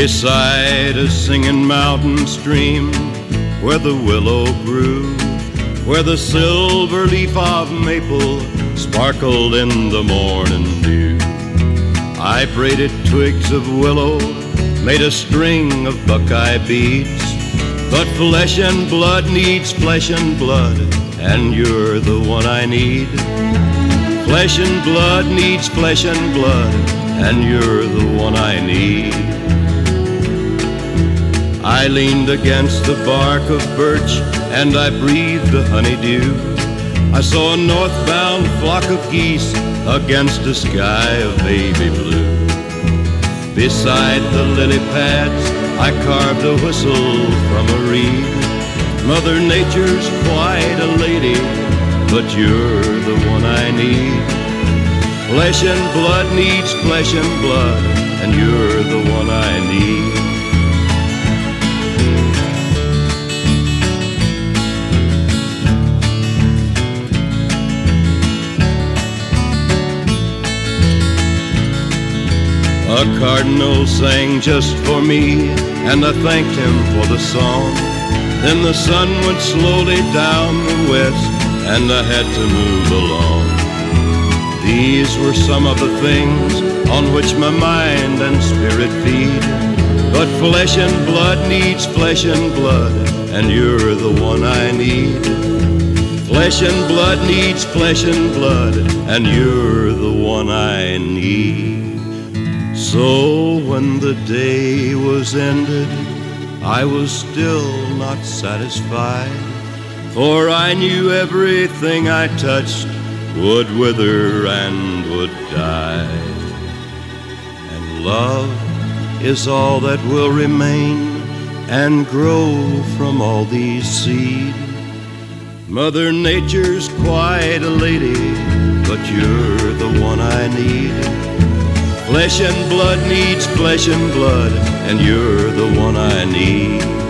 beside a singing mountain stream where the willow grew, where the silver leaf of maple sparkled in the morning dew. I braided twigs of willow, made a string of buckeye beads, but flesh and blood needs flesh and blood, and you're the one I need. Flesh and blood needs flesh and blood, and you're the one I need. I leaned against the bark of birch and I breathed the honeydew. I saw a northbound flock of geese against a sky of baby blue. Beside the lily pads I carved a whistle from a reed. Mother Nature's quite a lady, but you're the one I need. Flesh and blood needs flesh and blood, and you're the one I need. A cardinal sang just for me, and I thanked him for the song. Then the sun went slowly down the west, and I had to move along. These were some of the things on which my mind and spirit feed. But flesh and blood needs flesh and blood, and you're the one I need. Flesh and blood needs flesh and blood, and you're the one I need. So when the day was ended, I was still not satisfied, for I knew everything I touched would wither and would die. And love is all that will remain and grow from all these seed. Mother Nature's quite a lady, but you're the one I need. Flesh and blood needs flesh and blood, and you're the one I need.